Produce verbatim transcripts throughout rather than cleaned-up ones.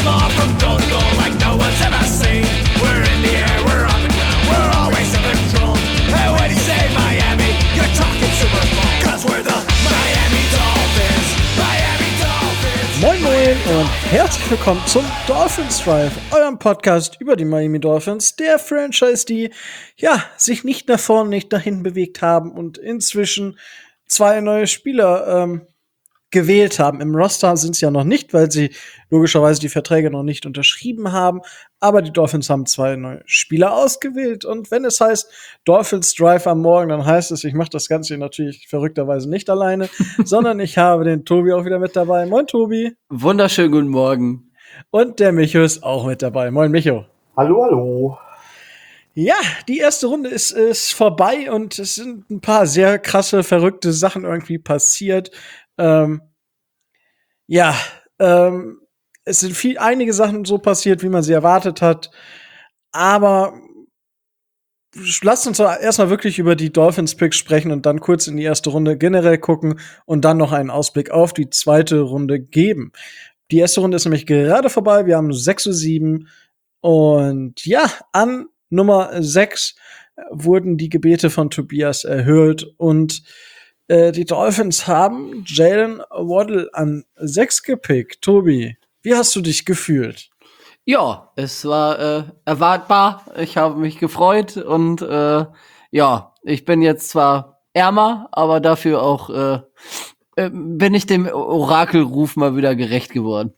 far from goal to goal like no one's ever seen. We're in the air, we're on the ground, we're always in control. And when you say Miami, you're talking Super Bowl. Cause we're the Miami Dolphins, Miami Dolphins. Moin Moin und herzlich willkommen zum Dolphins Drive, eurem Podcast über die Miami Dolphins, der Franchise, die ja sich nicht nach vorne, nicht nach hinten bewegt haben und inzwischen zwei neue Spieler ähm, gewählt haben. Im Roster sind es ja noch nicht, weil sie logischerweise die Verträge noch nicht unterschrieben haben. Aber die Dolphins haben zwei neue Spieler ausgewählt. Und wenn es heißt Dolphins Drive am Morgen, dann heißt es, ich mache das Ganze natürlich verrückterweise nicht alleine, sondern ich habe den Tobi auch wieder mit dabei. Moin, Tobi. Wunderschönen guten Morgen. Und der Micho ist auch mit dabei. Moin, Micho. Hallo, hallo. Ja, die erste Runde ist, ist vorbei und es sind ein paar sehr krasse, verrückte Sachen irgendwie passiert. Ähm, ja, ähm, es sind viel, einige Sachen so passiert, wie man sie erwartet hat. Aber lasst uns doch erstmal wirklich über die Dolphins-Picks sprechen und dann kurz in die erste Runde generell gucken und dann noch einen Ausblick auf die zweite Runde geben. Die erste Runde ist nämlich gerade vorbei. Wir haben sechs Uhr sieben und ja, an Nummer sechs wurden die Gebete von Tobias erhört und äh, die Dolphins haben Jalen Waddle an sechs gepickt. Tobi, wie hast du dich gefühlt? Ja, es war äh, erwartbar. Ich habe mich gefreut und äh, ja, ich bin jetzt zwar ärmer, aber dafür auch äh, äh, bin ich dem Orakelruf mal wieder gerecht geworden.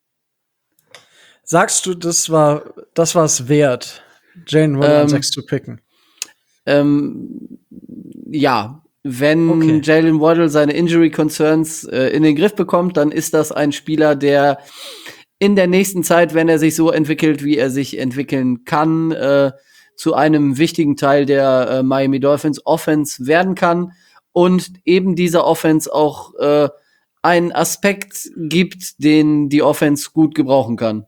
Sagst du, das war das war's wert, Jalen Waddle Ähm, an sechs zu picken? Ähm, ja, wenn Okay. Jalen Waddle seine Injury Concerns äh, in den Griff bekommt, dann ist das ein Spieler, der in der nächsten Zeit, wenn er sich so entwickelt, wie er sich entwickeln kann, äh, zu einem wichtigen Teil der äh, Miami Dolphins Offense werden kann und eben dieser Offense auch äh, einen Aspekt gibt, den die Offense gut gebrauchen kann.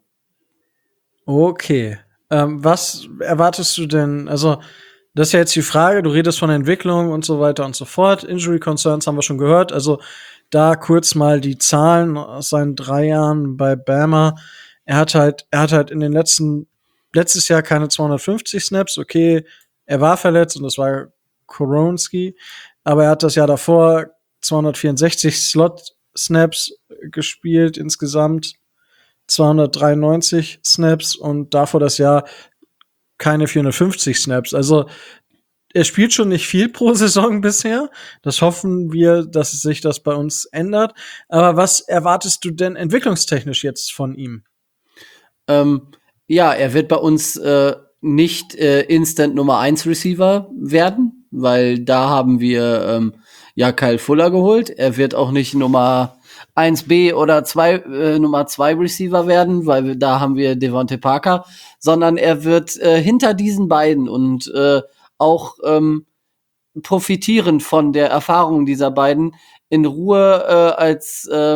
Okay. Ähm, was erwartest du denn? Also, das ist ja jetzt die Frage, du redest von Entwicklung und so weiter und so fort. Injury Concerns haben wir schon gehört. Also, da kurz mal die Zahlen aus seinen drei Jahren bei Bama. Er hat halt, er hat halt in den letzten, letztes Jahr keine zweihundertfünfzig Snaps. Okay, er war verletzt und das war Koronski. Aber er hat das Jahr davor zweihundertvierundsechzig Slot-Snaps gespielt insgesamt. zweihundertdreiundneunzig Snaps und davor das Jahr keine vierhundertfünfzig Snaps. Also er spielt schon nicht viel pro Saison bisher. Das hoffen wir, dass sich das bei uns ändert. Aber was erwartest du denn entwicklungstechnisch jetzt von ihm? Ähm, ja, er wird bei uns äh, nicht äh, Instant Nummer eins Receiver werden, weil da haben wir ähm, ja Kyle Fuller geholt. Er wird auch nicht Nummer eins B oder zwei, äh, Nummer zwei Receiver werden, weil wir, da haben wir Devontae Parker, sondern er wird äh, hinter diesen beiden und äh, auch ähm, profitieren von der Erfahrung dieser beiden in Ruhe äh, als äh,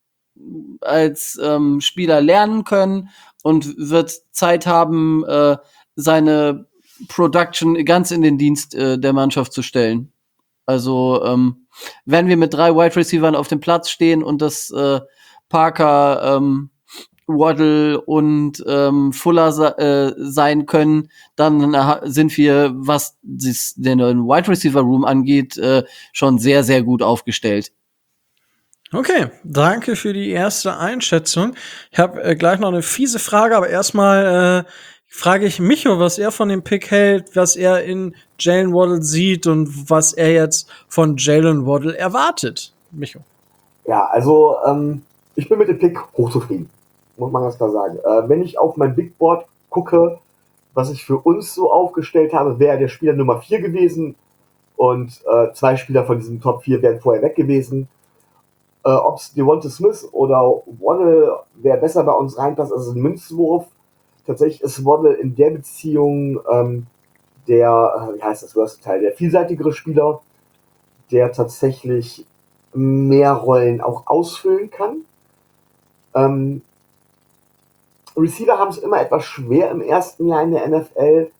als ähm, Spieler lernen können und wird Zeit haben, äh, seine Production ganz in den Dienst äh, der Mannschaft zu stellen. Also ähm, wenn wir mit drei Wide Receivern auf dem Platz stehen und das äh, Parker, ähm, Waddle und ähm, Fuller se- äh, sein können, dann äh, sind wir, was dies, den Wide Receiver Room angeht, äh, schon sehr, sehr gut aufgestellt. Okay, danke für die erste Einschätzung. Ich habe äh, gleich noch eine fiese Frage, aber erstmal äh, frage ich Micho, was er von dem Pick hält, was er in Jalen Waddle sieht und was er jetzt von Jalen Waddle erwartet. Micho. Ja, also ähm, ich bin mit dem Pick hochzufrieden, muss man ganz klar sagen. Äh, wenn ich auf mein Big Board gucke, was ich für uns so aufgestellt habe, wäre der Spieler Nummer vier gewesen und äh, zwei Spieler von diesem Top vier wären vorher weg gewesen. Äh, Ob es Devonta Smith oder Waddle, wer besser bei uns reinpasst, also ein Münzwurf. Tatsächlich ist Waddle in der Beziehung ähm, der, äh, wie heißt das, Versatile, der vielseitigere Spieler, der tatsächlich mehr Rollen auch ausfüllen kann. Ähm, Receiver haben es immer etwas schwer im ersten Jahr in der N F L.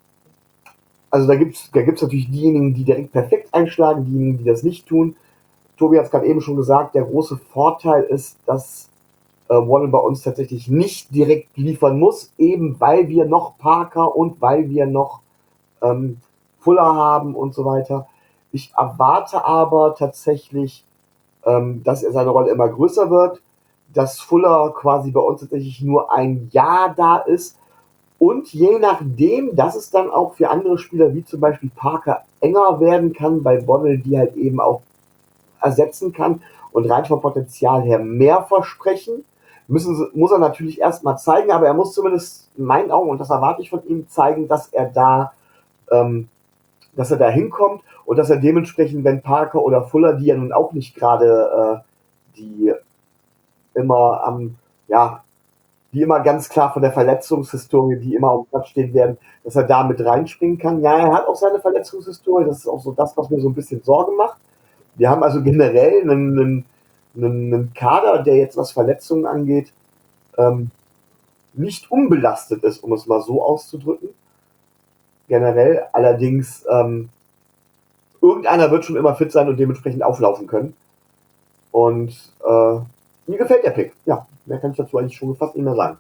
Also da gibt's da gibt's natürlich diejenigen, die direkt perfekt einschlagen, diejenigen, die das nicht tun. Tobi hat es gerade eben schon gesagt, der große Vorteil ist, dass äh, Waddle bei uns tatsächlich nicht direkt liefern muss, eben weil wir noch Parker und weil wir noch ähm, Fuller haben und so weiter. Ich erwarte aber tatsächlich, ähm, dass er seine Rolle immer größer wird, dass Fuller quasi bei uns tatsächlich nur ein Jahr da ist und je nachdem, dass es dann auch für andere Spieler wie zum Beispiel Parker enger werden kann, bei Waddle, die halt eben auch ersetzen kann und rein vom Potenzial her mehr versprechen, müssen, sie- muss er natürlich erstmal zeigen, aber er muss zumindest in meinen Augen, und das erwarte ich von ihm, zeigen, dass er da ähm, dass er da hinkommt und dass er dementsprechend, wenn Parker oder Fuller, die ja nun auch nicht gerade äh, die immer am, ja, die immer ganz klar von der Verletzungshistorie, die immer auf dem Platz stehen werden, dass er da mit reinspringen kann. Ja, er hat auch seine Verletzungshistorie, das ist auch so das, was mir so ein bisschen Sorge macht. Wir haben also generell einen, einen, einen, einen Kader, der jetzt, was Verletzungen angeht, ähm, nicht unbelastet ist, um es mal so auszudrücken. Generell allerdings, ähm, irgendeiner wird schon immer fit sein und dementsprechend auflaufen können. Und äh, mir gefällt der Pick. Ja, mehr kann ich dazu eigentlich schon fast nicht mehr sagen.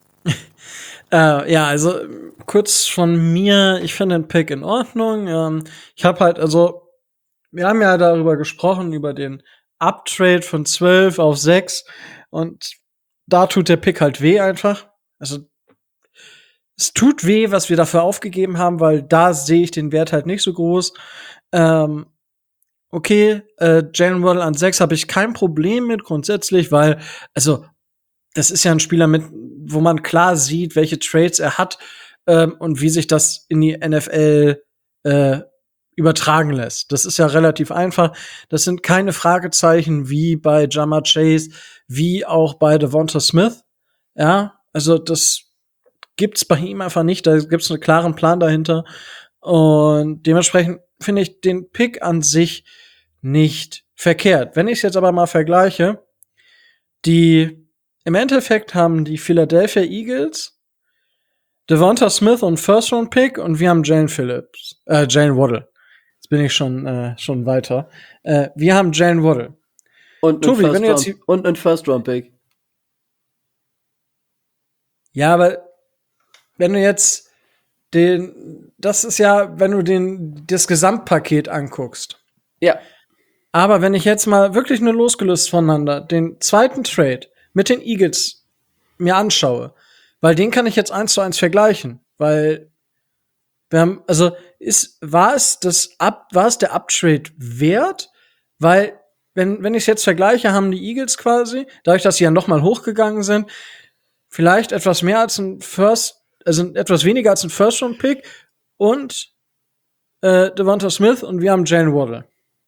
Äh, ja, also ähm, kurz von mir, ich finde den Pick in Ordnung. Ähm, ich habe halt, also, wir haben ja darüber gesprochen, über den Uptrade von zwölf auf sechs und da tut der Pick halt weh einfach. Also, es tut weh, was wir dafür aufgegeben haben, weil da sehe ich den Wert halt nicht so groß. Ähm, okay, äh, Jalen Waddle an sechs habe ich kein Problem mit grundsätzlich, weil, also, das ist ja ein Spieler mit, wo man klar sieht, welche Traits er hat ähm, und wie sich das in die N F L äh, übertragen lässt. Das ist ja relativ einfach. Das sind keine Fragezeichen wie bei Ja'Marr Chase, wie auch bei Devonta Smith. Ja, also das gibt's bei ihm einfach nicht. Da gibt's einen klaren Plan dahinter. Und dementsprechend finde ich den Pick an sich nicht verkehrt. Wenn ich es jetzt aber mal vergleiche, die im Endeffekt haben die Philadelphia Eagles Devonta Smith und First Round Pick und wir haben Jalen Phillips, äh, Jalen Waddle. Jetzt bin ich schon äh, schon weiter. Äh, wir haben Jalen Waddle. Und Tobi, einen wenn du jetzt First-Round- und einen First-Round-Pick. Ja, aber wenn du jetzt den, das ist ja, wenn du den das Gesamtpaket anguckst. Ja. Aber wenn ich jetzt mal wirklich nur losgelöst voneinander den zweiten Trade mit den Eagles mir anschaue, weil den kann ich jetzt eins zu eins vergleichen, weil wir haben, also ist, war es das Up, war es der Uptrade wert? Weil, wenn, wenn ich es jetzt vergleiche, haben die Eagles quasi, dadurch, dass sie ja noch mal hochgegangen sind, vielleicht etwas mehr als ein First, also etwas weniger als ein First-Round-Pick und äh, Devonta Smith und wir haben Jalen Waddle.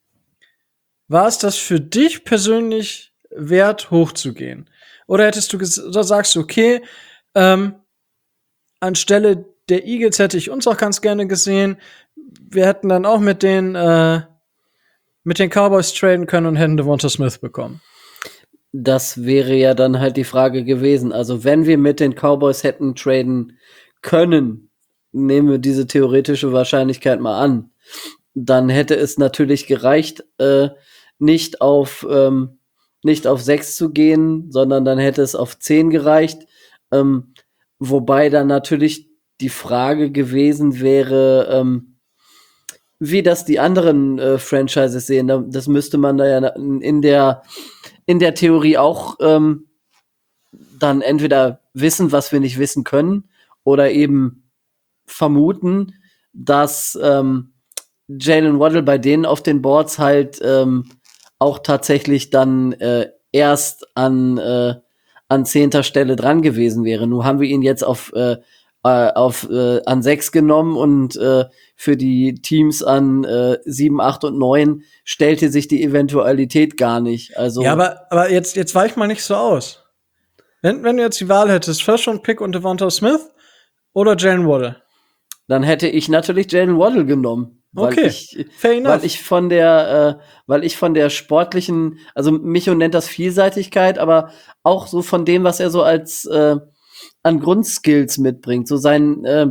War es das für dich persönlich wert, hochzugehen? Oder hättest du ges- oder sagst du, okay, ähm, anstelle der Eagles hätte ich uns auch ganz gerne gesehen. Wir hätten dann auch mit den äh, mit den Cowboys traden können und hätten Devonta Smith bekommen. Das wäre ja dann halt die Frage gewesen. Also, wenn wir mit den Cowboys hätten traden können, nehmen wir diese theoretische Wahrscheinlichkeit mal an, dann hätte es natürlich gereicht, äh, nicht auf ähm, nicht auf sechs zu gehen, sondern dann hätte es auf zehn gereicht. Ähm, wobei dann natürlich die Frage gewesen wäre, ähm, wie das die anderen äh, Franchises sehen. Da- Das müsste man da ja in der in der Theorie auch ähm, dann entweder wissen, was wir nicht wissen können, oder eben vermuten, dass ähm, Jalen Waddle bei denen auf den Boards halt ähm, auch tatsächlich dann äh, erst an äh, an zehnter Stelle dran gewesen wäre. Nun haben wir ihn jetzt auf äh, äh, auf äh, an sechs genommen und äh, für die Teams an äh, sieben, acht und neun stellte sich die Eventualität gar nicht. Also Ja, aber, aber jetzt, jetzt weich mal nicht so aus. Wenn, wenn du jetzt die Wahl hättest, First Round Pick und Devonta Smith oder Jalen Waddle. dann hätte ich natürlich Jalen Waddle genommen, weil Okay, ich fair enough. weil ich von der äh, weil ich von der sportlichen, also Micho nennt das Vielseitigkeit, aber auch so von dem, was er so als äh, an Grundskills mitbringt, so sein äh,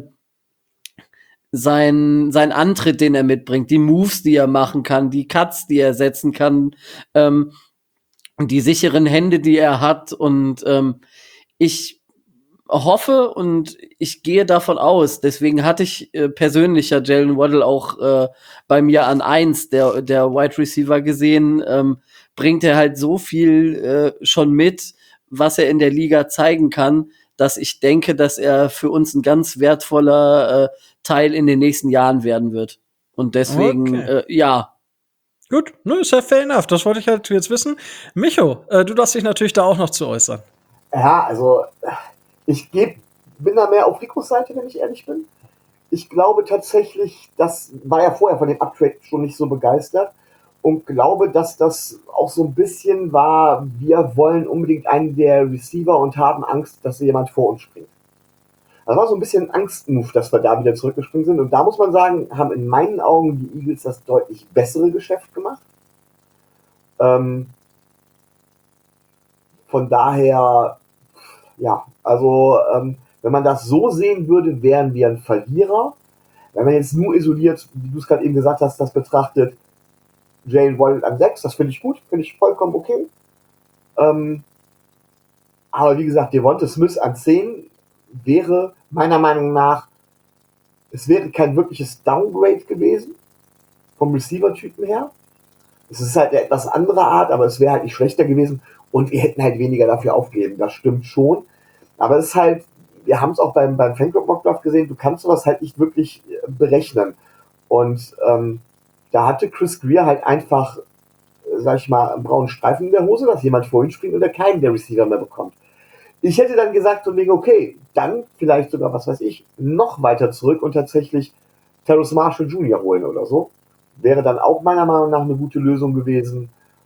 sein sein Antritt, den er mitbringt, die Moves, die er machen kann, die Cuts, die er setzen kann, ähm, die sicheren Hände, die er hat. Und ähm, ich hoffe und ich gehe davon aus, deswegen hatte ich äh, persönlich ja Jalen Waddle auch äh, bei mir an eins der, der Wide Receiver gesehen, ähm, bringt er halt so viel äh, schon mit, was er in der Liga zeigen kann, dass ich denke, dass er für uns ein ganz wertvoller äh, Teil in den nächsten Jahren werden wird. Und deswegen, Okay. äh, ja, Gut, ne, ist ja fair enough. Das wollte ich halt jetzt wissen. Micho, äh, du darfst dich natürlich da auch noch zu äußern. Ja, also ich geb, bin da mehr auf Ricos Seite, wenn ich ehrlich bin. Ich glaube tatsächlich, das war ja vorher von dem Uptrade schon nicht so begeistert und glaube, dass das auch so ein bisschen war, wir wollen unbedingt einen der Receiver und haben Angst, dass jemand vor uns springt. Das war so ein bisschen ein Angstmove, dass wir da wieder zurückgesprungen sind. Und da muss man sagen, haben in meinen Augen die Eagles das deutlich bessere Geschäft gemacht. Ähm, von daher, ja, also ähm, wenn man das so sehen würde, wären wir ein Verlierer. Wenn man jetzt nur isoliert, wie du es gerade eben gesagt hast, das betrachtet, Jalen Waddle an sechs, das finde ich gut, finde ich vollkommen okay. Ähm, aber wie gesagt, Devonta Smith an zehn wäre meiner Meinung nach, es wäre kein wirkliches Downgrade gewesen, vom Receiver-Typen her. Es ist halt eine etwas andere Art, aber es wäre halt nicht schlechter gewesen und wir hätten halt weniger dafür aufgegeben, das stimmt schon. Aber es ist halt, wir haben es auch beim, beim Fanclub Mockdraft gesehen, du kannst sowas halt nicht wirklich berechnen. Und ähm, da hatte Chris Greer halt einfach, sag ich mal, einen braunen Streifen in der Hose, dass jemand vorhin springt und er keinen der Receiver mehr bekommt. Ich hätte dann gesagt, so wegen, okay, dann vielleicht sogar, was weiß ich, noch weiter zurück und tatsächlich Terrace Marshall Junior holen oder so. Wäre dann auch meiner Meinung nach eine gute Lösung gewesen.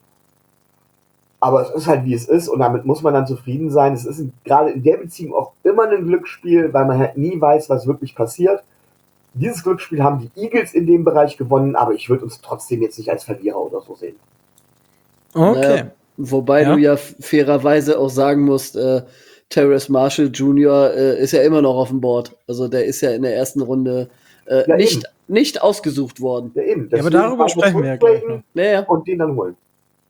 Aber es ist halt wie es ist und damit muss man dann zufrieden sein. Es ist gerade in der Beziehung auch immer ein Glücksspiel, weil man halt nie weiß, was wirklich passiert. Dieses Glücksspiel haben die Eagles in dem Bereich gewonnen, aber ich würde uns trotzdem jetzt nicht als Verlierer oder so sehen. Okay. Naja, wobei Ja. du ja fairerweise auch sagen musst, äh, Terrace Marshall Junior äh, ist ja immer noch auf dem Board. Also der ist ja in der ersten Runde äh, Ja, nicht, eben. nicht ausgesucht worden. Ja, eben. Ja, aber Deswegen darüber kann man sprechen wir ja gleich zurücktraden noch. Naja, und den dann holen.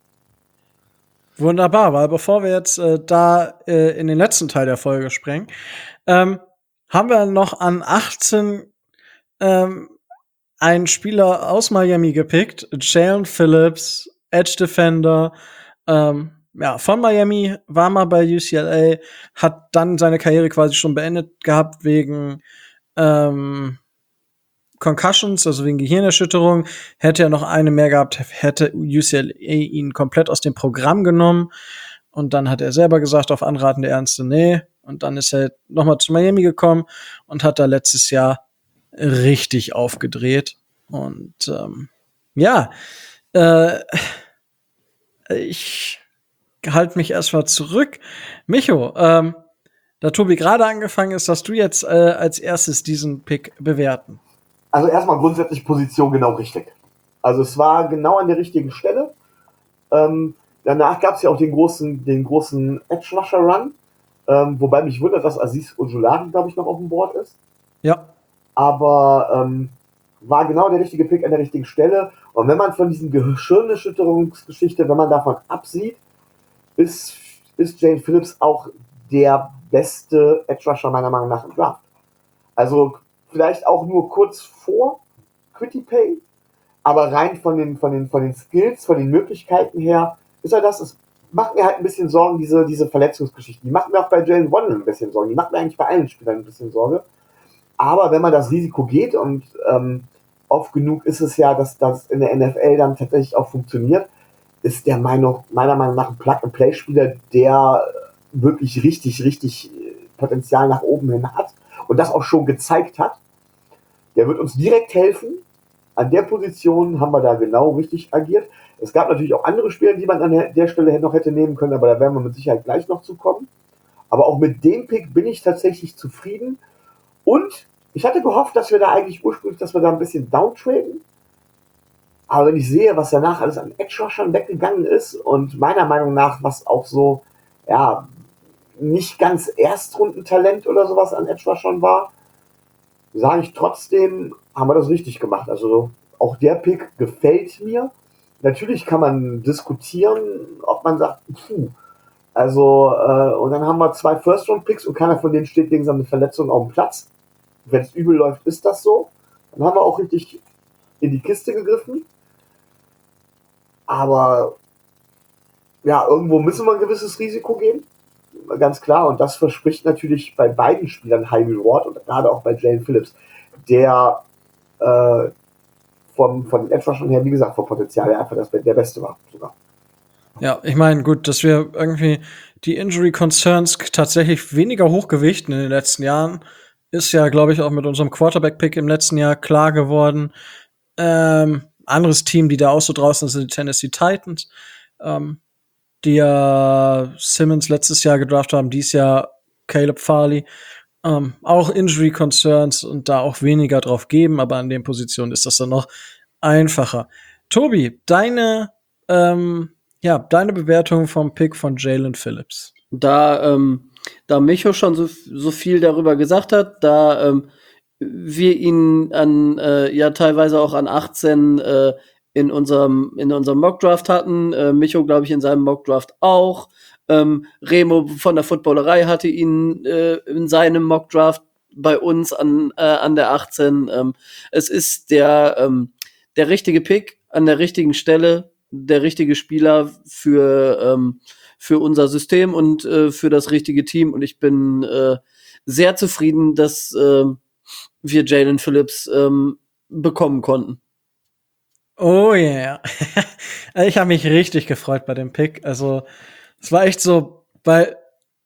Wunderbar, weil bevor wir jetzt äh, da äh, in den letzten Teil der Folge sprengen, ähm, haben wir noch an achtzehn ähm, einen Spieler aus Miami gepickt, Jalen Phillips, Edge Defender, ähm, ja, von Miami, war mal bei U C L A, hat dann seine Karriere quasi schon beendet gehabt wegen ähm, Concussions, also wegen Gehirnerschütterung. Hätte er noch eine mehr gehabt, hätte U C L A ihn komplett aus dem Programm genommen. Und dann hat er selber gesagt, auf Anraten der Ärzte, nee. Und dann ist er nochmal zu Miami gekommen und hat da letztes Jahr richtig aufgedreht. Und ähm, ja, äh, ich halte mich erstmal zurück. Micho, ähm, da Tobi gerade angefangen ist, dass du jetzt äh, als erstes diesen Pick bewerten. Also erstmal grundsätzlich Position genau richtig. Also es war genau an der richtigen Stelle. Ähm, danach gab es ja auch den großen, den großen Edge Rusher Run, ähm, wobei mich wundert, dass Aziz Ojulari, glaube ich, noch auf dem Board ist. Ja. Aber ähm, war genau der richtige Pick an der richtigen Stelle. Und wenn man von diesen Gehirnerschütterungsgeschichte, wenn man davon absieht, ist, ist Jane Phillips auch der beste Edge Rusher meiner Meinung nach im Draft. Also vielleicht auch nur kurz vor Quitty Pay, aber rein von den, von den, von den Skills, von den Möglichkeiten her, ist er das. Es macht mir halt ein bisschen Sorgen, diese, diese Verletzungsgeschichten. Die macht mir auch bei Jalen Waddle ein bisschen Sorgen. Die macht mir eigentlich bei allen Spielern ein bisschen Sorge. Aber wenn man das Risiko geht und ähm, oft genug ist es ja, dass das in der N F L dann tatsächlich auch funktioniert, ist der Meinung, meiner Meinung nach ein Plug-and-Play-Spieler, der wirklich richtig, richtig Potenzial nach oben hin hat und das auch schon gezeigt hat. Der wird uns direkt helfen. An der Position haben wir da genau richtig agiert. Es gab natürlich auch andere Spieler, die man an der Stelle noch hätte nehmen können, aber da werden wir mit Sicherheit gleich noch zu kommen. Aber auch mit dem Pick bin ich tatsächlich zufrieden. Und ich hatte gehofft, dass wir da eigentlich ursprünglich, dass wir da ein bisschen downtraden. Aber wenn ich sehe, was danach alles an Edge-Rushern weggegangen ist und meiner Meinung nach, was auch so, ja, nicht ganz Erstrundentalent oder sowas an Edge-Rushern war, sage ich trotzdem, haben wir das richtig gemacht. Also auch der Pick gefällt mir. Natürlich kann man diskutieren, ob man sagt, puh, also, äh, und dann haben wir zwei First-Round-Picks und keiner von denen steht wegen seiner Verletzung auf dem Platz. Wenn es übel läuft, ist das so. Dann haben wir auch richtig in die Kiste gegriffen. Aber ja, irgendwo müssen wir ein gewisses Risiko gehen. Ganz klar. Und das verspricht natürlich bei beiden Spielern High Reward und gerade auch bei Jalen Phillips, der äh, von, von den Edge-Rushern her, wie gesagt, vom Potenzial her einfach das, der Beste war sogar. Ja, ich meine, gut, dass wir irgendwie die Injury Concerns tatsächlich weniger hochgewichten in den letzten Jahren, ist ja, glaube ich, auch mit unserem Quarterback-Pick im letzten Jahr klar geworden. Ähm, anderes Team, die da auch so draußen sind, die Tennessee Titans, ähm, die ja Simmons letztes Jahr gedraftet haben, dieses Jahr Caleb Farley. Ähm, auch Injury Concerns und da auch weniger drauf geben, aber an den Positionen ist das dann noch einfacher. Tobi, deine ähm, ja, deine Bewertung vom Pick von Jalen Phillips. Da, ähm, da Micho schon so, so viel darüber gesagt hat, da ähm, wir ihn an, äh, ja, teilweise auch an achtzehn äh, in unserem, in unserem Mockdraft hatten, äh, Micho, glaube ich, in seinem Mockdraft auch. Ähm, Remo von der Footballerei hatte ihn äh, in seinem Mockdraft bei uns an, äh, an der achtzehn. Ähm, es ist der, ähm, der richtige Pick an der richtigen Stelle, der richtige Spieler für ähm, für unser System und äh, für das richtige Team. Und ich bin äh, sehr zufrieden, dass äh, wir Jalen Phillips ähm, bekommen konnten. Oh yeah. Ich habe mich richtig gefreut bei dem Pick. Also es war echt so, weil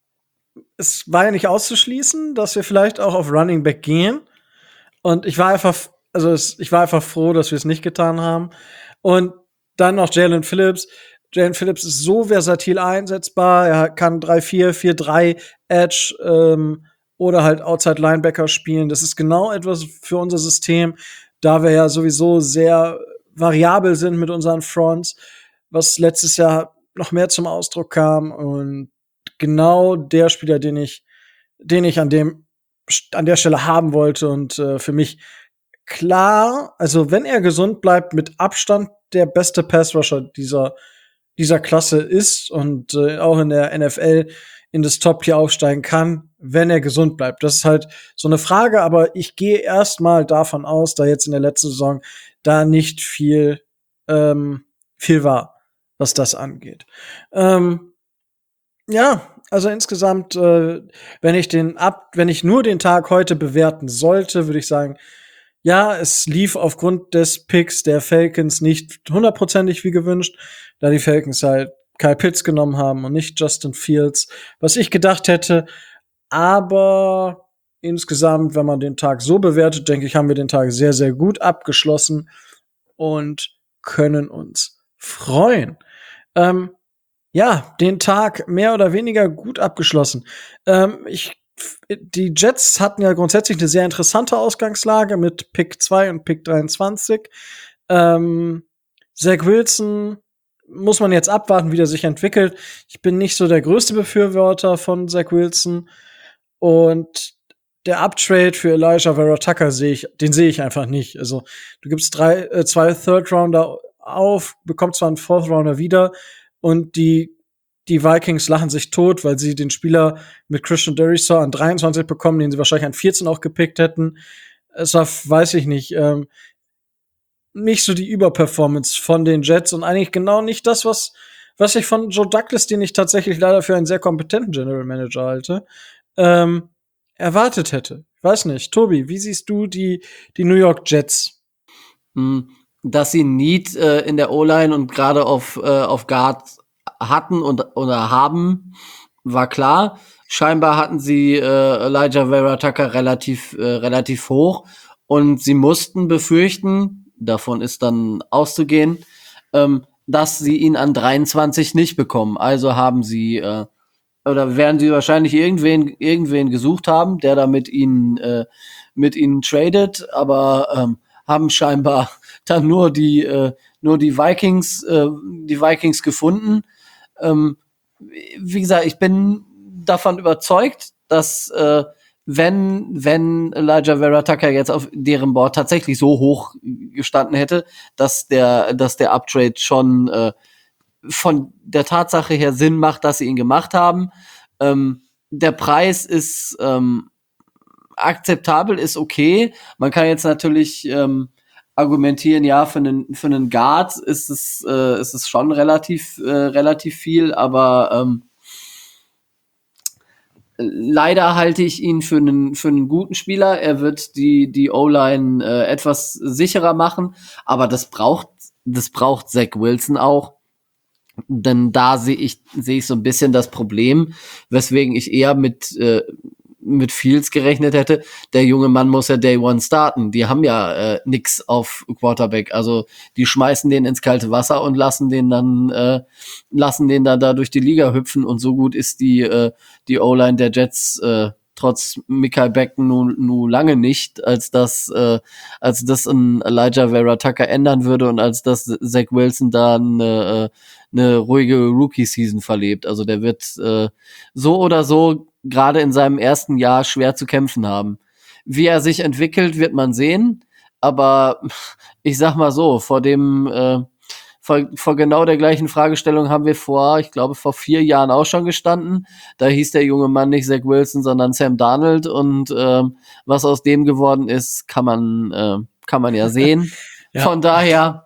es war ja nicht auszuschließen, dass wir vielleicht auch auf Running Back gehen. Und ich war einfach, also es, ich war einfach froh, dass wir es nicht getan haben. Und dann noch Jalen Phillips. Jalen Phillips ist so versatil einsetzbar. Er kann drei vier, vier drei Edge ähm, oder halt Outside Linebacker spielen. Das ist genau etwas für unser System, da wir ja sowieso sehr variabel sind mit unseren Fronts, was letztes Jahr noch mehr zum Ausdruck kam. Und genau der Spieler, den ich, den ich an dem an der Stelle haben wollte und äh, für mich klar, also wenn er gesund bleibt, mit Abstand der beste Pass-Rusher dieser, dieser Klasse ist und äh, auch in der N F L in das Top-Tier aufsteigen kann, wenn er gesund bleibt. Das ist halt so eine Frage, aber ich gehe erstmal davon aus, da jetzt in der letzten Saison da nicht viel, ähm, viel war, was das angeht. Ähm, ja, also insgesamt, äh, wenn ich den ab, wenn ich nur den Tag heute bewerten sollte, würde ich sagen, ja, es lief aufgrund des Picks der Falcons nicht hundertprozentig wie gewünscht, da die Falcons halt Kyle Pitts genommen haben und nicht Justin Fields, was ich gedacht hätte. Aber insgesamt, wenn man den Tag so bewertet, denke ich, haben wir den Tag sehr, sehr gut abgeschlossen und können uns freuen. Ähm, ja, den Tag mehr oder weniger gut abgeschlossen. Ähm, ich Die Jets hatten ja grundsätzlich eine sehr interessante Ausgangslage mit Pick zwei und Pick dreiundzwanzig. Ähm, Zach Wilson muss man jetzt abwarten, wie der sich entwickelt. Ich bin nicht so der größte Befürworter von Zach Wilson. Und der Uptrade für Elijah Vera Tucker sehe ich, den sehe ich einfach nicht. Also du gibst drei, äh, zwei Third Rounder auf, bekommst zwar einen Fourth Rounder wieder und die Die Vikings lachen sich tot, weil sie den Spieler mit Christian Darrisaw an dreiundzwanzig bekommen, den sie wahrscheinlich an vierzehn auch gepickt hätten. Es war, weiß ich nicht, ähm, nicht so die Überperformance von den Jets und eigentlich genau nicht das, was, was ich von Joe Douglas, den ich tatsächlich leider für einen sehr kompetenten General Manager halte, ähm, erwartet hätte. Ich weiß nicht. Tobi, wie siehst du die, die New York Jets? Dass sie Need äh, in der O-Line und gerade auf, äh, auf Guard hatten und oder haben, war klar. Scheinbar hatten sie äh, Elijah Vera Tucker relativ äh, relativ hoch und sie mussten befürchten, davon ist dann auszugehen, ähm, dass sie ihn an dreiundzwanzig nicht bekommen. Also haben sie äh, oder werden sie wahrscheinlich irgendwen irgendwen gesucht haben, der da mit ihnen äh, mit ihnen tradet, aber ähm, haben scheinbar dann nur die äh, nur die Vikings äh, die Vikings gefunden. Ähm, wie gesagt, ich bin davon überzeugt, dass äh, wenn wenn Elijah Vera Tucker jetzt auf deren Board tatsächlich so hoch gestanden hätte, dass der dass der Uptrade schon äh, von der Tatsache her Sinn macht, dass sie ihn gemacht haben. Ähm, der Preis ist ähm, akzeptabel, ist okay. Man kann jetzt natürlich ähm, argumentieren, ja, für einen für einen Guard ist es äh, ist es schon relativ äh, relativ viel, aber ähm, leider halte ich ihn für einen für einen guten Spieler. Er wird die die O-Line äh, etwas sicherer machen, aber das braucht das braucht Zach Wilson auch. Denn da sehe ich sehe ich so ein bisschen das Problem, weswegen ich eher mit äh, mit Fields gerechnet hätte. Der junge Mann muss ja Day One starten. Die haben ja äh, nix auf Quarterback. Also die schmeißen den ins kalte Wasser und lassen den dann äh, lassen den dann da durch die Liga hüpfen. Und so gut ist die äh, die O-Line der Jets äh, trotz Mekhi Becton nun nu lange nicht, als das äh, als das ein Elijah Vera Tucker ändern würde und als das Zach Wilson da eine, eine ruhige Rookie-Season verlebt. Also der wird äh, so oder so gerade in seinem ersten Jahr schwer zu kämpfen haben. Wie er sich entwickelt, wird man sehen. Aber ich sag mal so, vor dem äh, vor, vor genau der gleichen Fragestellung haben wir vor, ich glaube, vor vier Jahren auch schon gestanden. Da hieß der junge Mann nicht Zach Wilson, sondern Sam Darnold. Und ähm, was aus dem geworden ist, kann man äh, kann man ja sehen. Ja. Von daher,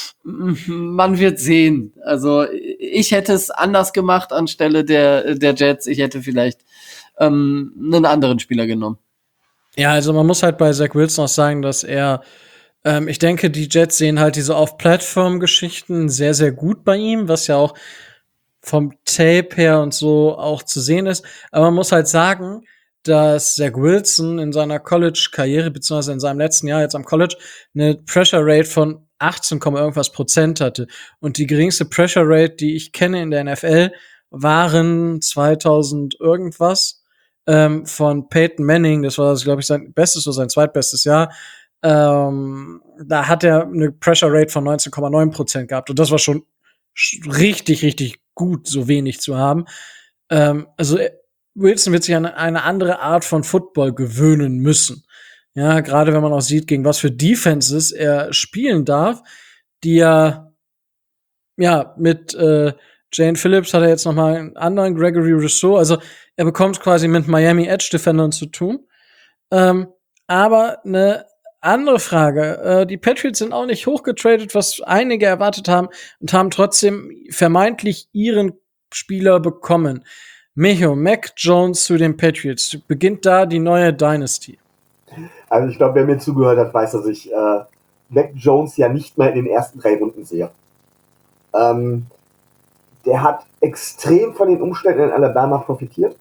man wird sehen. Also ich hätte es anders gemacht anstelle der der Jets. Ich hätte vielleicht ähm, einen anderen Spieler genommen. Ja, also man muss halt bei Zach Wilson auch sagen, dass er ähm, ich denke, die Jets sehen halt diese Off-Plattform-Geschichten sehr, sehr gut bei ihm, was ja auch vom Tape her und so auch zu sehen ist. Aber man muss halt sagen, dass Zach Wilson in seiner College-Karriere, beziehungsweise in seinem letzten Jahr jetzt am College, eine Pressure Rate von achtzehn, irgendwas Prozent hatte. Und die geringste Pressure Rate, die ich kenne in der N F L, waren zweitausend irgendwas ähm, von Peyton Manning. Das war, glaube ich, sein bestes oder sein zweitbestes Jahr. Ähm, da hat er eine Pressure Rate von neunzehn Komma neun Prozent gehabt. Und das war schon richtig, richtig gut, so wenig zu haben. Ähm, also Wilson wird sich an eine andere Art von Football gewöhnen müssen. Ja, gerade wenn man auch sieht, gegen was für Defenses er spielen darf, die ja, ja, mit äh, Jane Phillips hat er jetzt noch mal einen anderen, Gregory Rousseau. Also er bekommt quasi mit Miami Edge Defendern zu tun. Ähm, aber eine andere Frage. Äh, die Patriots sind auch nicht hochgetradet, was einige erwartet haben, und haben trotzdem vermeintlich ihren Spieler bekommen. Micho, Mac Jones zu den Patriots. Beginnt da die neue Dynasty? Also ich glaube, wer mir zugehört hat, weiß, dass ich äh, Mac Jones ja nicht mal in den ersten drei Runden sehe. Ähm, der hat extrem von den Umständen in Alabama profitiert.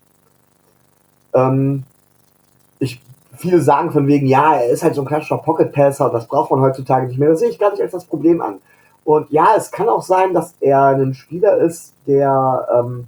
Ähm, ich, viele sagen von wegen, ja, er ist halt so ein klassischer Pocket-Passer, das braucht man heutzutage nicht mehr. Das sehe ich gar nicht als das Problem an. Und ja, es kann auch sein, dass er ein Spieler ist, der ähm,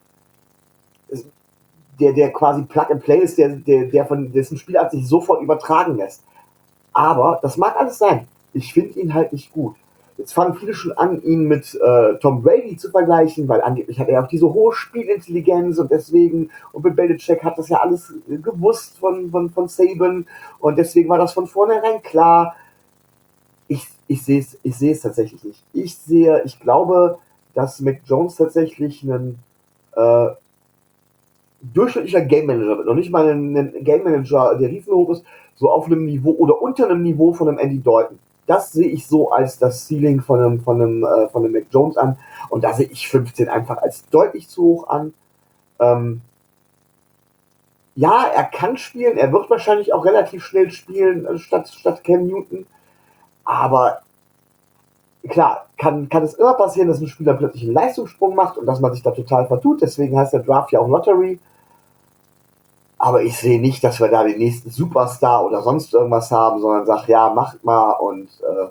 der, der quasi Plug and Play ist, der, der, der von dessen Spielart sich sofort übertragen lässt. Aber das mag alles sein. Ich finde ihn halt nicht gut. Jetzt fangen viele schon an, ihn mit äh, Tom Brady zu vergleichen, weil angeblich hat er auch diese hohe Spielintelligenz und deswegen, und Bill Belichick hat das ja alles gewusst von, von, von Saban und deswegen war das von vornherein klar. Ich, ich sehe es ich sehe es tatsächlich nicht. Ich sehe, ich glaube, dass Mac Jones tatsächlich einen äh, durchschnittlicher Game Manager wird, noch nicht mal ein, ein Game Manager, der riesenhoch ist, so auf einem Niveau oder unter einem Niveau von einem Andy Dalton. Das sehe ich so als das Ceiling von einem, von einem, äh, von einem Mac Jones an. Und da sehe ich fünfzehn einfach als deutlich zu hoch an. Ähm, ja, er kann spielen, er wird wahrscheinlich auch relativ schnell spielen, äh, statt, statt Cam Newton. Aber klar, kann, kann es immer passieren, dass ein Spieler plötzlich einen Leistungssprung macht und dass man sich da total vertut. Deswegen heißt der Draft ja auch Lottery. Aber ich sehe nicht, dass wir da den nächsten Superstar oder sonst irgendwas haben, sondern sag, ja, macht mal und äh,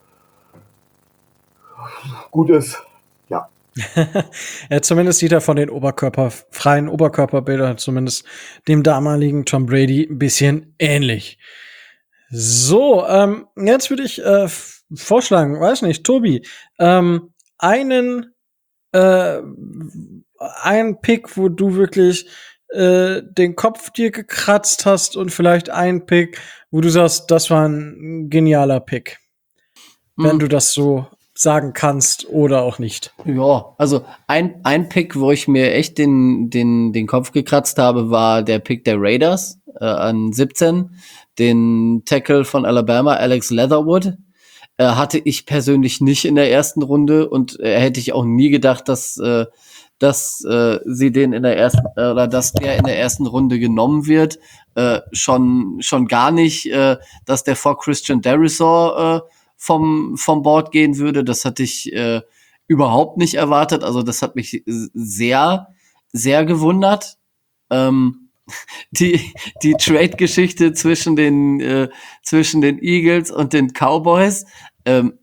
gut ist. Ja. Ja, zumindest sieht er von den Oberkörper, freien Oberkörperbildern, zumindest dem damaligen Tom Brady, ein bisschen ähnlich. So, ähm, jetzt würde ich äh, vorschlagen, weiß nicht, Tobi, ähm, einen, äh, einen Pick, wo du wirklich äh, den Kopf dir gekratzt hast und vielleicht einen Pick, wo du sagst, das war ein genialer Pick. Hm. Wenn du das so sagen kannst oder auch nicht. Ja, also ein, ein Pick, wo ich mir echt den, den, den Kopf gekratzt habe, war der Pick der Raiders äh, an siebzehn. Den Tackle von Alabama, Alex Leatherwood, äh, hatte ich persönlich nicht in der ersten Runde und äh, hätte ich auch nie gedacht, dass, äh, dass äh, sie den in der ersten äh, oder dass der in der ersten Runde genommen wird. Äh, schon, schon gar nicht, äh, dass der vor Christian Darrisaw äh, vom, vom Board gehen würde. Das hatte ich äh, überhaupt nicht erwartet. Also das hat mich sehr, sehr gewundert. Ähm, die, die Trade-Geschichte zwischen den, äh, zwischen den Eagles und den Cowboys, ähm,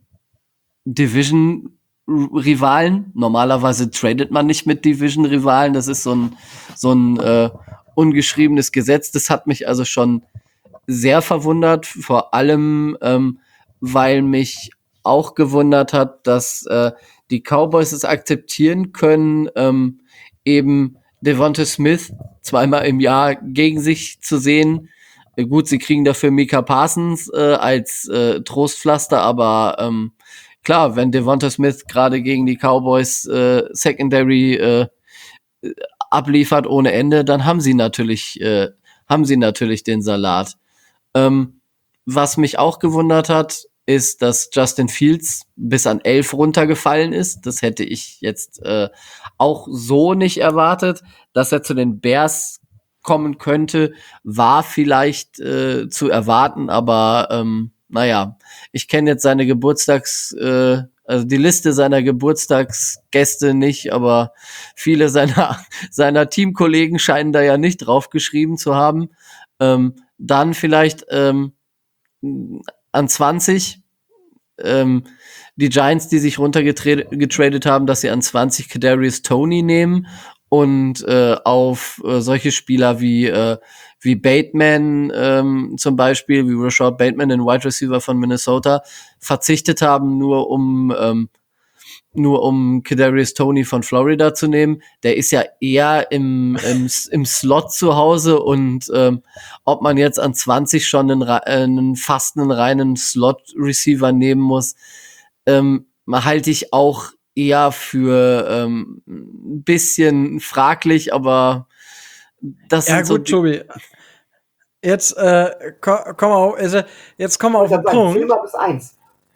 Division-Rivalen. Normalerweise tradet man nicht mit Division-Rivalen. Das ist so ein, so ein äh, ungeschriebenes Gesetz. Das hat mich also schon sehr verwundert, vor allem, ähm, weil mich auch gewundert hat, dass äh, die Cowboys es akzeptieren können, ähm, eben Devonta Smith zweimal im Jahr gegen sich zu sehen. Äh, gut, sie kriegen dafür Micah Parsons äh, als äh, Trostpflaster, aber ähm, klar, wenn Devonta Smith gerade gegen die Cowboys äh, Secondary äh, abliefert ohne Ende, dann haben sie natürlich, äh, haben sie natürlich den Salat. Ähm, was mich auch gewundert hat, ist, dass Justin Fields bis an elf runtergefallen ist. Das hätte ich jetzt äh, auch so nicht erwartet. Dass er zu den Bears kommen könnte, war vielleicht äh, zu erwarten, aber ähm, naja, ich kenne jetzt seine Geburtstags, äh, also die Liste seiner Geburtstagsgäste nicht, aber viele seiner, seiner Teamkollegen scheinen da ja nicht draufgeschrieben zu haben. Ähm, dann vielleicht ähm, an zwanzig ähm, die Giants, die sich runtergetradet haben, dass sie an zwanzig Kadarius Toney nehmen und äh, auf äh, solche Spieler wie äh, wie Bateman ähm, zum Beispiel, wie Rashad Bateman, den Wide Receiver von Minnesota, verzichtet haben, nur um ähm, nur um Kadarius Toney von Florida zu nehmen. Der ist ja eher im, im, im Slot zu Hause und ähm, ob man jetzt an zwanzig schon einen, einen fast einen reinen Slot-Receiver nehmen muss, ähm, halte ich auch eher für ähm, ein bisschen fraglich, aber das Ja sind so gut, Tobi. Jetzt äh, komm, komm auf, also jetzt kommen wir auf Ich den hab sagen, zähl Punkt. mal bis eins.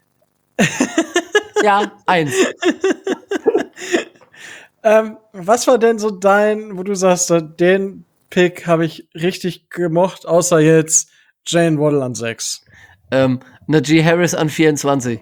ja, eins. Ähm, was war denn so dein, wo du sagst, äh, den Pick habe ich richtig gemocht, außer jetzt Jane Waddle an sechs. Ähm, Najee Harris an vierundzwanzig.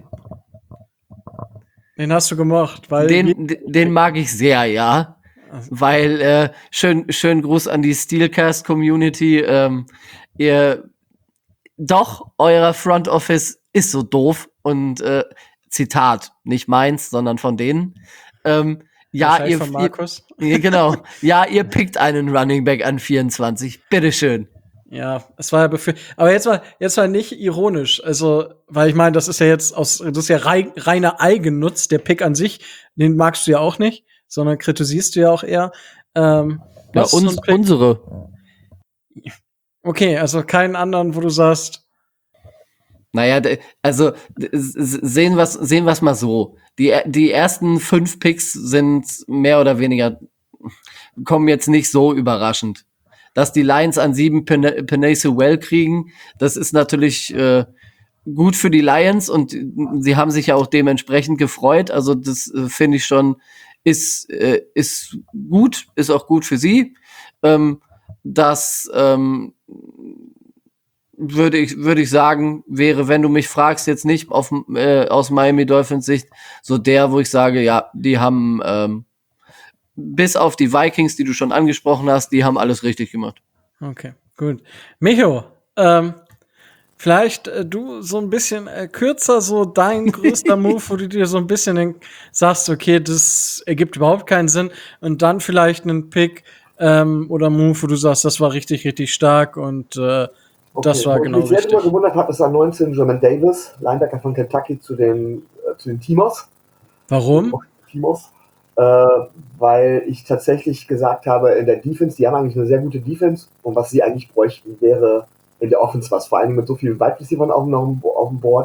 Den hast du gemocht, weil Den, d- den mag ich sehr, ja. Weil, äh, schön, schön Gruß an die Steelcast-Community. Ähm, ihr, doch, euer Front Office ist so doof und, äh, Zitat, nicht meins, sondern von denen. Ähm, ja, wahrscheinlich ihr, von Markus. ihr, ja, genau. Ja, ihr pickt einen Running Back an vierundzwanzig. Bitteschön. Ja, es war ja befür aber jetzt mal jetzt mal nicht ironisch, also weil ich meine, das ist ja jetzt aus das ist ja rei reiner Eigennutz, der Pick an sich, den magst du ja auch nicht, sondern kritisierst du ja auch eher. Ähm, Ja, was ist so uns, ein Pick? unsere. Okay, also keinen anderen, wo du sagst, Naja, d- also d- s- sehen wir's sehen wir's mal so. Die die ersten fünf Picks sind mehr oder weniger kommen jetzt nicht so überraschend. Dass die Lions an sieben Pen- Penei Sewell kriegen, das ist natürlich äh, gut für die Lions und sie haben sich ja auch dementsprechend gefreut. Also das äh, finde ich schon ist äh, ist gut, ist auch gut für sie. Ähm, das ähm, würde ich würde ich sagen, wäre, wenn du mich fragst, jetzt nicht auf, äh, aus Miami Dolphins Sicht, so der, wo ich sage, ja, die haben ähm, bis auf die Vikings, die du schon angesprochen hast, die haben alles richtig gemacht. okay, gut. Micho, ähm, vielleicht äh, du so ein bisschen äh, kürzer, so dein größter Move, wo du dir so ein bisschen denk, sagst, okay, das ergibt überhaupt keinen Sinn. Und dann vielleicht einen Pick ähm, oder Move, wo du sagst, das war richtig, richtig stark und äh, das war Wo genau ich mich sehr richtig. darüber gewundert habe, ist an neunzehn Jermaine Davis, Linebacker von Kentucky, zu den, äh, zu den Timos. Warum? Timos. Äh, weil ich tatsächlich gesagt habe, in der Defense, die haben eigentlich eine sehr gute Defense und was sie eigentlich bräuchten, wäre in der Offense was, vor allem mit so vielen Wide Receivers auf dem, auf dem Board.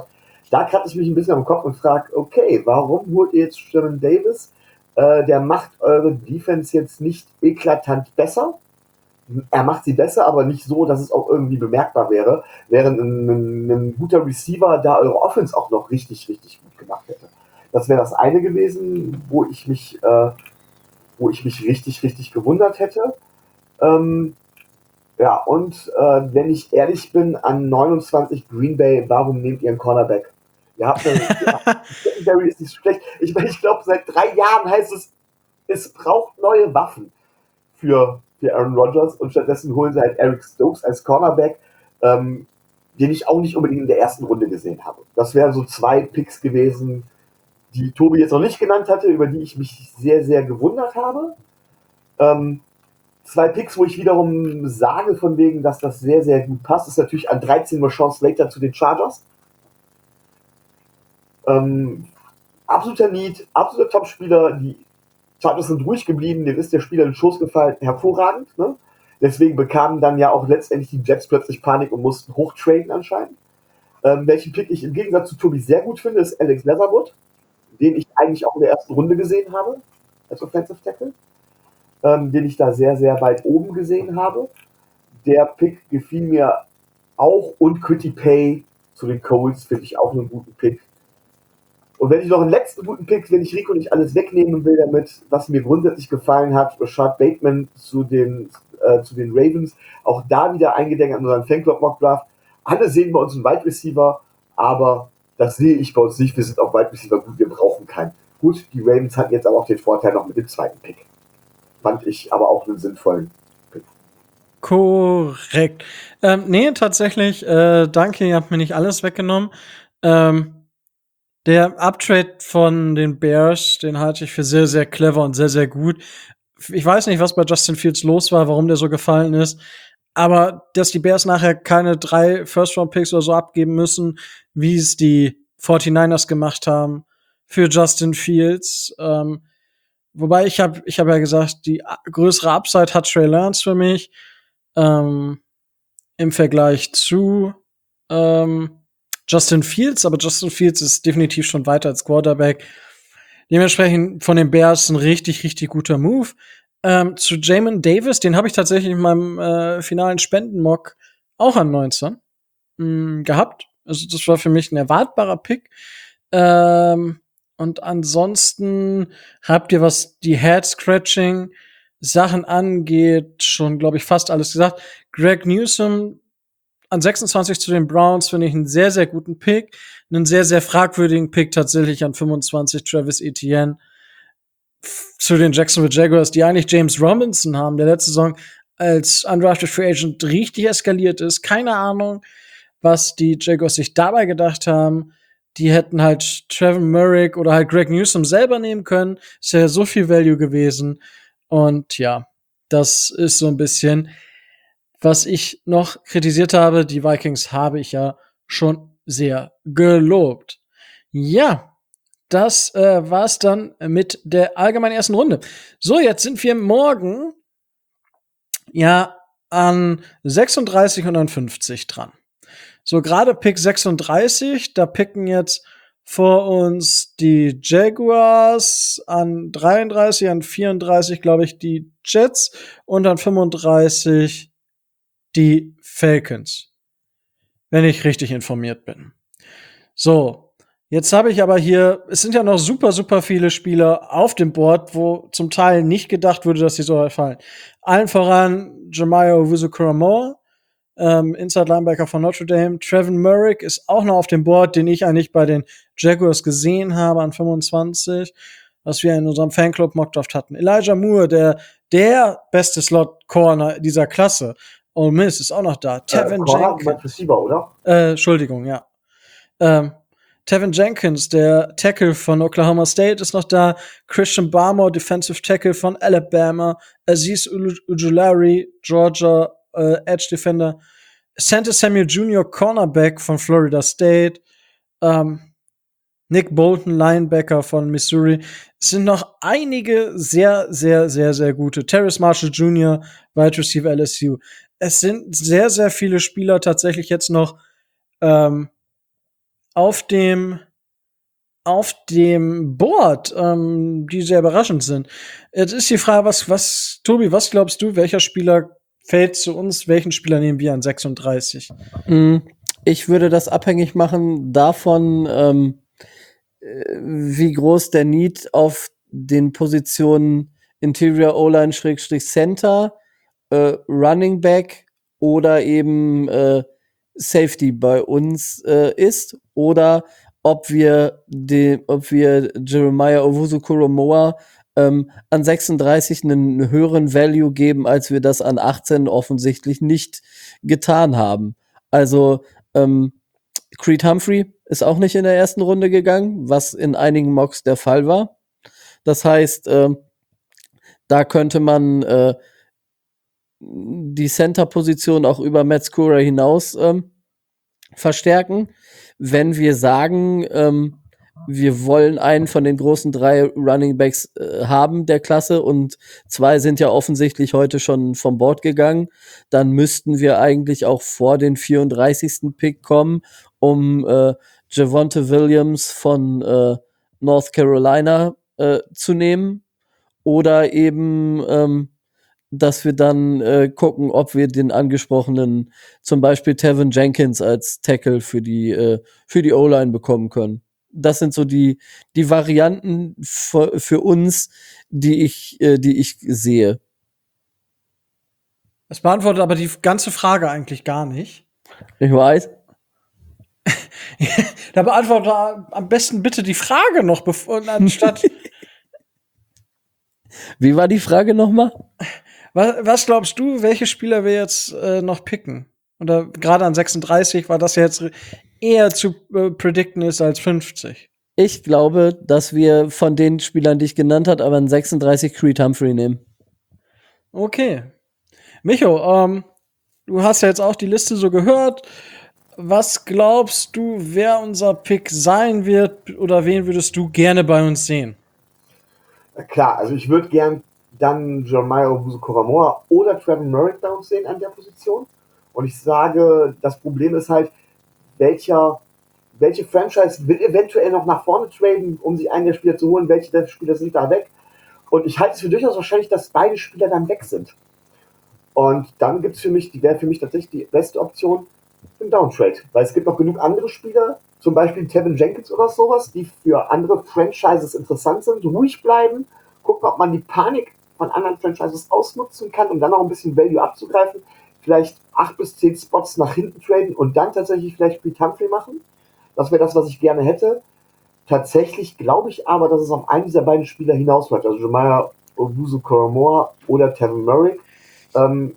Da kratze ich mich ein bisschen am Kopf und frage, okay, warum holt ihr jetzt Sherman Davis? Äh, der macht eure Defense jetzt nicht eklatant besser. Er macht sie besser, aber nicht so, dass es auch irgendwie bemerkbar wäre, während ein, ein, ein guter Receiver da eure Offense auch noch richtig, richtig gut gemacht hätte. Das wäre das eine gewesen, wo ich mich, äh, wo ich mich richtig, richtig gewundert hätte. Ähm, ja, und äh, wenn ich ehrlich bin, an neunundzwanzig Green Bay, warum nehmt ihr einen Cornerback? Ihr habt eine, Secondary ist nicht so schlecht. Ich meine, ich glaube, seit drei Jahren heißt es, es braucht neue Waffen für, für Aaron Rodgers und stattdessen holen sie halt Eric Stokes als Cornerback, ähm, den ich auch nicht unbedingt in der ersten Runde gesehen habe. Das wären so zwei Picks gewesen, die Tobi jetzt noch nicht genannt hatte, über die ich mich sehr, sehr gewundert habe. Ähm, zwei Picks, wo ich wiederum sage, von wegen, dass das sehr, sehr gut passt, ist natürlich an dreizehn Rashawn Slater zu den Chargers. Ähm, absoluter Need, absoluter Topspieler. Die Chargers sind ruhig geblieben, dem ist der Spieler in den Schoß gefallen, hervorragend. Ne? Deswegen bekamen dann ja auch letztendlich die Jets plötzlich Panik und mussten hochtraden anscheinend. Ähm, welchen Pick ich im Gegensatz zu Tobi sehr gut finde, ist Alex Leatherwood, den ich eigentlich auch in der ersten Runde gesehen habe, als Offensive Tackle, ähm, den ich da sehr, sehr weit oben gesehen habe. Der Pick gefiel mir auch, und Quitty Pay zu den Colts finde ich auch einen guten Pick. Und wenn ich noch einen letzten guten Pick, wenn ich Rico nicht alles wegnehmen will damit, was mir grundsätzlich gefallen hat, Rashad Bateman zu den, äh, zu den Ravens, auch da wieder eingedenk an unseren Fanclub Mock Draft. Alle sehen bei uns einen Wide Receiver, aber das sehe ich bei uns nicht. Wir sind auf Wide Receiver gut, wir brauchen keinen. Gut, die Ravens hatten jetzt aber auch den Vorteil noch mit dem zweiten Pick. Fand ich aber auch einen sinnvollen Pick. Korrekt. Ähm, nee, tatsächlich, äh, danke, ihr habt mir nicht alles weggenommen. Ähm, Der Uptrade von den Bears, den halte ich für sehr, sehr clever und sehr, sehr gut. Ich weiß nicht, was bei Justin Fields los war, warum der so gefallen ist. Aber dass die Bears nachher keine drei First-Round-Picks oder so abgeben müssen, wie es die forty-niners gemacht haben für Justin Fields. Ähm, wobei ich habe ich hab ja gesagt, die größere Upside hat Trey Lance für mich ähm, im Vergleich zu ähm, Justin Fields, aber Justin Fields ist definitiv schon weiter als Quarterback. Dementsprechend von den Bears ein richtig, richtig guter Move. Ähm, zu Jamin Davis, den habe ich tatsächlich in meinem äh, finalen Spendenmock auch an neunzehn mh, gehabt. Also das war für mich ein erwartbarer Pick. Ähm, und ansonsten habt ihr, was die Head-Scratching Sachen angeht, schon, glaube ich, fast alles gesagt. Greg Newsom an sechsundzwanzig zu den Browns finde ich einen sehr, sehr guten Pick. Einen sehr, sehr fragwürdigen Pick tatsächlich an fünfundzwanzig Travis Etienne zu den Jacksonville Jaguars, die eigentlich James Robinson haben, der letzte Saison als undrafted Free Agent richtig eskaliert ist. Keine Ahnung, was die Jaguars sich dabei gedacht haben. Die hätten halt Trevor Merrick oder halt Greg Newsom selber nehmen können. Ist ja so viel Value gewesen. Und ja, das ist so ein bisschen, was ich noch kritisiert habe. Die Vikings habe ich ja schon sehr gelobt. Ja, das äh, war's dann mit der allgemeinen ersten Runde. So, jetzt sind wir morgen ja an sechsunddreißig und an fünfzig dran. So, gerade Pick sechsunddreißig, da picken jetzt vor uns die Jaguars, an dreiunddreißig, an vierunddreißig, glaube ich, die Jets und an fünfunddreißig die Falcons, wenn ich richtig informiert bin. So, jetzt habe ich aber hier, es sind ja noch super, super viele Spieler auf dem Board, wo zum Teil nicht gedacht wurde, dass sie so fallen. Allen voran Jeremiah Owusu-Koramoah, ähm, Inside Linebacker von Notre Dame. Trevor Merrick ist auch noch auf dem Board, den ich eigentlich bei den Jaguars gesehen habe an fünfundzwanzig, was wir in unserem Fanclub Mockdraft hatten. Elijah Moore, der, der beste Slot-Corner dieser Klasse. Ole Miss ist auch noch da. Tevin äh, Jenkins. Receiver, oder? Äh, Entschuldigung, ja. Ähm, Tevin Jenkins, der Tackle von Oklahoma State, ist noch da. Christian Barmore, Defensive Tackle von Alabama. Aziz Ujulari, Georgia äh, Edge Defender. Santa Samuel Junior Cornerback von Florida State. Ähm, Nick Bolton, Linebacker von Missouri. Es sind noch einige sehr, sehr, sehr, sehr gute. Terrace Marshall Junior, Wide Receiver L S U. Es sind sehr, sehr viele Spieler tatsächlich jetzt noch ähm, auf dem auf dem Board, ähm, die sehr überraschend sind. Jetzt ist die Frage, was, was, Tobi, was glaubst du, welcher Spieler fällt zu uns, welchen Spieler nehmen wir an sechsunddreißig? Ich würde das abhängig machen davon, ähm, wie groß der Need auf den Positionen Interior O-Line Schrägstrich Center, äh, Running Back oder eben äh, Safety bei uns äh, ist, oder ob wir den, ob wir Jeremiah Owusu-Koramoah ähm, an sechsunddreißig einen höheren Value geben, als wir das an achtzehn offensichtlich nicht getan haben. Also ähm, Creed Humphrey ist auch nicht in der ersten Runde gegangen, was in einigen Mocks der Fall war. Das heißt, äh, da könnte man äh, die Center-Position auch über Matt Skura hinaus ähm, verstärken. Wenn wir sagen, ähm, wir wollen einen von den großen drei Running Backs äh, haben der Klasse und zwei sind ja offensichtlich heute schon vom Board gegangen, dann müssten wir eigentlich auch vor den vierunddreißigsten Pick kommen, um äh, Javonte Williams von äh, North Carolina äh, zu nehmen, oder eben ähm, dass wir dann äh, gucken, ob wir den angesprochenen, zum Beispiel Tevin Jenkins als Tackle für die äh, für die O-Line bekommen können. Das sind so die die Varianten für, für uns, die ich äh, die ich sehe. Das beantwortet aber die ganze Frage eigentlich gar nicht. Ich weiß. Da beantwortet am besten bitte die Frage noch, bevor, anstatt. Wie war die Frage nochmal? Was, was glaubst du, welche Spieler wir jetzt äh, noch picken? Oder gerade an sechsunddreißig war das ja jetzt eher zu äh, predikten ist als fünfzig. Ich glaube, dass wir von den Spielern, die ich genannt habe, aber an sechsunddreißig Creed Humphrey nehmen. Okay. Micho, ähm, du hast ja jetzt auch die Liste so gehört. Was glaubst du, wer unser Pick sein wird, oder wen würdest du gerne bei uns sehen? Klar, also ich würde gern dann Jeremiah Owusu-Koramoah oder Trevor Merrick bei uns sehen an der Position. Und ich sage, das Problem ist halt, welcher, welche Franchise will eventuell noch nach vorne traden, um sich einen der Spieler zu holen, welche der Spieler sind da weg. Und ich halte es für durchaus wahrscheinlich, dass beide Spieler dann weg sind. Und dann gibt's für mich, die wäre für mich tatsächlich die beste Option, ein Downtrade. Weil es gibt noch genug andere Spieler, zum Beispiel Tevin Jenkins oder sowas, die für andere Franchises interessant sind, ruhig bleiben, gucken, ob man die Panik von anderen Franchises ausnutzen kann, um dann noch ein bisschen Value abzugreifen, vielleicht acht bis zehn Spots nach hinten traden und dann tatsächlich vielleicht Creed Humphrey machen. Das wäre das, was ich gerne hätte. Tatsächlich glaube ich aber, dass es auf einen dieser beiden Spieler hinausläuft, also Jeremiah Owusu-Koramoah oder Tevin Merrick, ähm,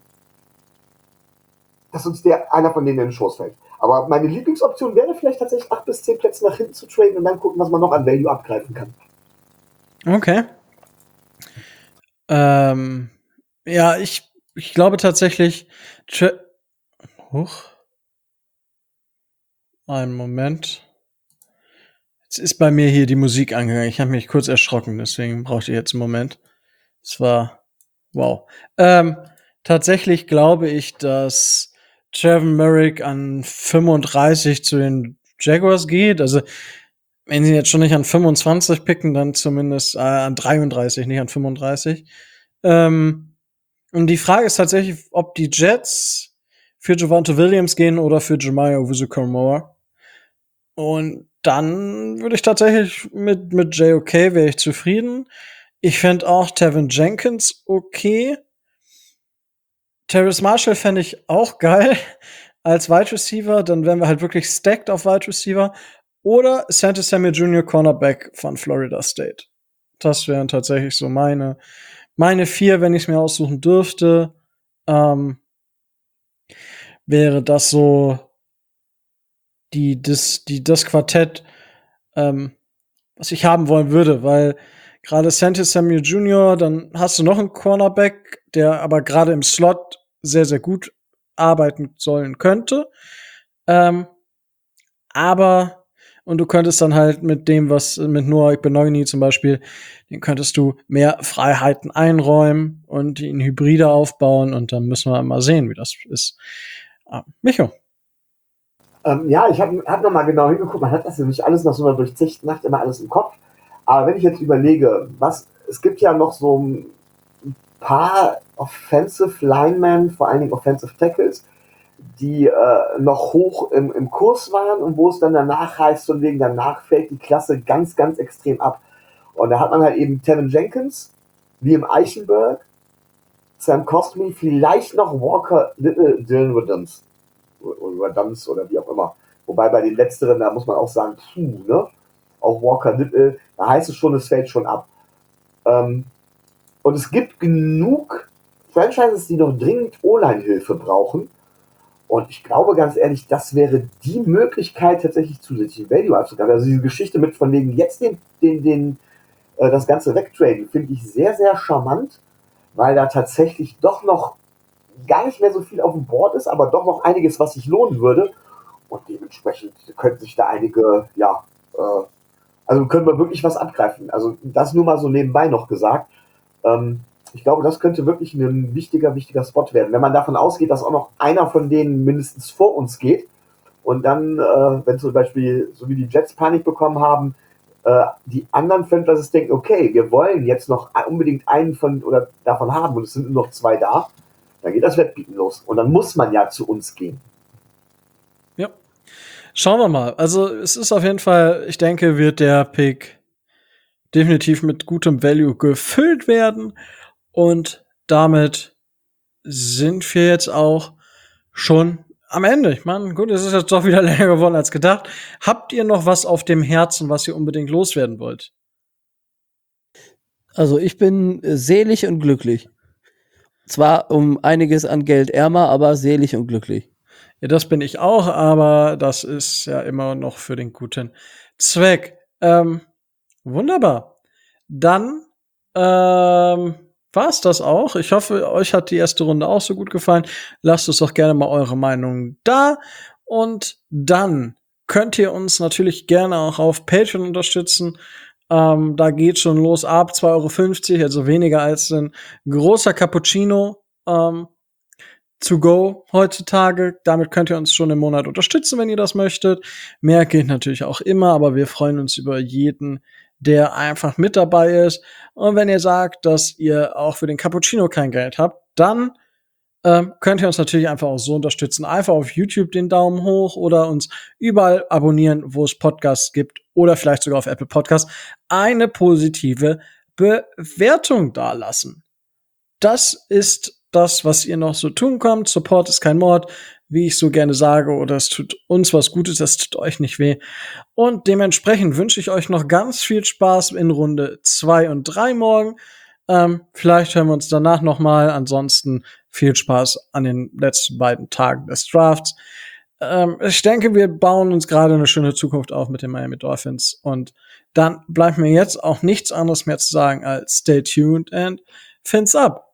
dass uns der einer von denen in den Schoß fällt. Aber meine Lieblingsoption wäre vielleicht tatsächlich acht bis zehn Plätze nach hinten zu traden und dann gucken, was man noch an Value abgreifen kann. Okay. Ähm, ja, ich, ich glaube tatsächlich. Tra- Huch. Einen Moment. Jetzt ist bei mir hier die Musik angegangen. Ich habe mich kurz erschrocken, deswegen brauchte ich jetzt einen Moment. Es war wow. Ähm, tatsächlich glaube ich, dass Trevor Merrick an fünfunddreißig zu den Jaguars geht. Also wenn sie jetzt schon nicht an fünfundzwanzig picken, dann zumindest äh, an dreiunddreißig, nicht an fünfunddreißig. Ähm, und die Frage ist tatsächlich, ob die Jets für Javonte Williams gehen oder für Jeremiah Owusu-Koramoah. Und dann würde ich tatsächlich mit, mit J O K wäre ich zufrieden. Ich fände auch Tevin Jenkins okay. Terrace Marshall fände ich auch geil als Wide Receiver. Dann wären wir halt wirklich stacked auf Wide Receiver. Oder Santa Samuel Junior Cornerback von Florida State. Das wären tatsächlich so meine, meine vier, wenn ich es mir aussuchen dürfte. Ähm, wäre das so die, das, die, das Quartett, ähm, was ich haben wollen würde, weil gerade Santa Samuel Junior, dann hast du noch einen Cornerback, der aber gerade im Slot sehr, sehr gut arbeiten sollen könnte. Ähm, aber, und du könntest dann halt mit dem, was mit Noah Benogny zum Beispiel, den könntest du mehr Freiheiten einräumen und ihn hybrider aufbauen und dann müssen wir mal sehen, wie das ist. Ah, Micho. Ähm, ja, ich habe hab noch mal genau hingeguckt. Man hat das ja nicht alles nach so einer durchzechten Nacht immer alles im Kopf. Aber wenn ich jetzt überlege, was es gibt ja noch so ein paar Offensive Linemen, vor allen Dingen Offensive Tackles, die äh, noch hoch im, im Kurs waren und wo es dann danach heißt, von wegen danach fällt die Klasse ganz, ganz extrem ab. Und da hat man halt eben Tevin Jenkins, Liam Eichenberg, Sam Cosmi, vielleicht noch Walker Little, Dylan Redunz. Oder Redunz oder wie auch immer. Wobei bei den letzteren, da muss man auch sagen, puh, ne? Auch Walker Little, da heißt es schon, es fällt schon ab. Ähm, und es gibt genug Franchises, die noch dringend O-Line-Hilfe brauchen. Und ich glaube ganz ehrlich, das wäre die Möglichkeit, tatsächlich zusätzlichen Value abzugreifen. Also diese Geschichte mit von wegen jetzt den, den, den, äh, das Ganze wegtraden, finde ich sehr, sehr charmant, weil da tatsächlich doch noch gar nicht mehr so viel auf dem Board ist, aber doch noch einiges, was sich lohnen würde. Und dementsprechend könnten sich da einige, ja, äh, also können wir wirklich was abgreifen. Also das nur mal so nebenbei noch gesagt. Ähm, ich glaube, das könnte wirklich ein wichtiger, wichtiger Spot werden. Wenn man davon ausgeht, dass auch noch einer von denen mindestens vor uns geht und dann, äh, wenn zum Beispiel, so wie die Jets Panik bekommen haben, äh, die anderen Franchises denken, okay, wir wollen jetzt noch unbedingt einen von oder davon haben und es sind nur noch zwei da, dann geht das Wettbieten los. Und dann muss man ja zu uns gehen. Ja. Schauen wir mal. Also es ist auf jeden Fall, ich denke, wird der Pick definitiv mit gutem Value gefüllt werden. Und damit sind wir jetzt auch schon am Ende. Ich meine, gut, es ist jetzt doch wieder länger geworden als gedacht. Habt ihr noch was auf dem Herzen, was ihr unbedingt loswerden wollt? Also ich bin selig und glücklich. Zwar um einiges an Geld ärmer, aber selig und glücklich. Ja, das bin ich auch, aber das ist ja immer noch für den guten Zweck. Ähm, wunderbar. Dann ähm, war's das auch. Ich hoffe, euch hat die erste Runde auch so gut gefallen. Lasst uns doch gerne mal eure Meinung da. Und dann könnt ihr uns natürlich gerne auch auf Patreon unterstützen. Ähm, da geht schon los ab zwei Euro fünfzig, also weniger als ein großer Cappuccino ähm, to go heutzutage. Damit könnt ihr uns schon im Monat unterstützen, wenn ihr das möchtet. Mehr geht natürlich auch immer, aber wir freuen uns über jeden, der einfach mit dabei ist. Und wenn ihr sagt, dass ihr auch für den Cappuccino kein Geld habt, dann ähm, könnt ihr uns natürlich einfach auch so unterstützen. Einfach auf YouTube den Daumen hoch oder uns überall abonnieren, wo es Podcasts gibt oder vielleicht sogar auf Apple Podcasts eine positive Bewertung dalassen. Das ist das, was ihr noch so tun könnt. Support ist kein Mord, wie ich so gerne sage, oder es tut uns was Gutes, das tut euch nicht weh. Und dementsprechend wünsche ich euch noch ganz viel Spaß in Runde zwei und drei morgen. Ähm, vielleicht hören wir uns danach noch mal. Ansonsten viel Spaß an den letzten beiden Tagen des Drafts. Ähm, ich denke, wir bauen uns gerade eine schöne Zukunft auf mit den Miami Dolphins. Und dann bleibt mir jetzt auch nichts anderes mehr zu sagen als stay tuned and fins up.